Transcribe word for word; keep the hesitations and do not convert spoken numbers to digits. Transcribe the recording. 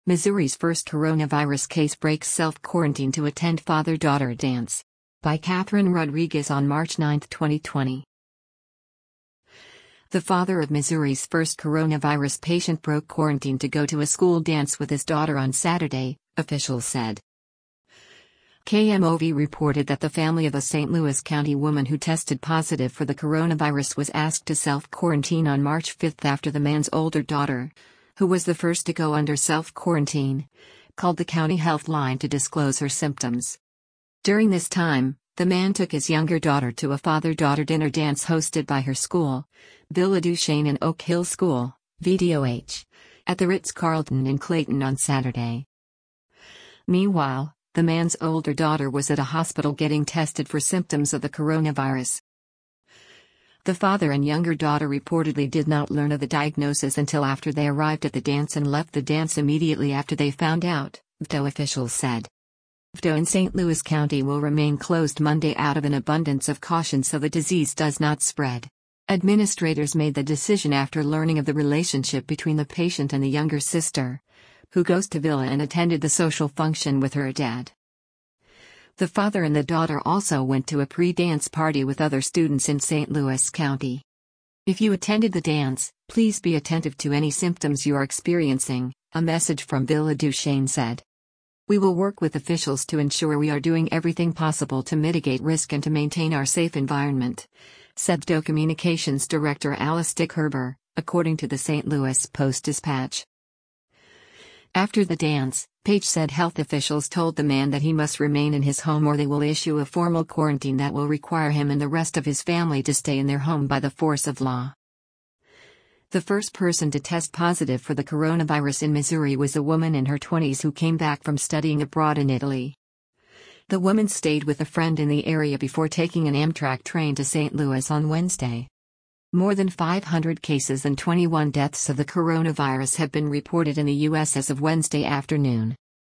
Missouri's first coronavirus case breaks self-quarantine to attend father-daughter dance. By Catherine Rodriguez on March ninth, twenty twenty. The father of Missouri's first coronavirus patient broke quarantine to go to a school dance with his daughter on Saturday, officials said. K M O V reported that the family of a Saint Louis County woman who tested positive for the coronavirus was asked to self-quarantine on March fifth after the man's older daughter, who was the first to go under self-quarantine, called the county health line to disclose her symptoms. During this time, the man took his younger daughter to a father-daughter dinner dance hosted by her school, Villa Duchesne and Oak Hill School, V D O H, at the Ritz-Carlton in Clayton on Saturday. Meanwhile, the man's older daughter was at a hospital getting tested for symptoms of the coronavirus. The father and younger daughter reportedly did not learn of the diagnosis until after they arrived at the dance and left the dance immediately after they found out, V D O officials said. V D O in Saint Louis County will remain closed Monday out of an abundance of caution so the disease does not spread. Administrators made the decision after learning of the relationship between the patient and the younger sister, who goes to Villa and attended the social function with her dad. The father and the daughter also went to a pre-dance party with other students in Saint Louis County. If you attended the dance, please be attentive to any symptoms you are experiencing, a message from Villa Duchesne said. We will work with officials to ensure we are doing everything possible to mitigate risk and to maintain our safe environment, said V D O Communications Director Alice Dick-Herber, according to the Saint Louis Post-Dispatch. After the dance, Page said health officials told the man that he must remain in his home or they will issue a formal quarantine that will require him and the rest of his family to stay in their home by the force of law. The first person to test positive for the coronavirus in Missouri was a woman in her twenties who came back from studying abroad in Italy. The woman stayed with a friend in the area before taking an Amtrak train to Saint Louis on Wednesday. More than five hundred cases and twenty-one deaths of the coronavirus have been reported in the U S as of Wednesday afternoon.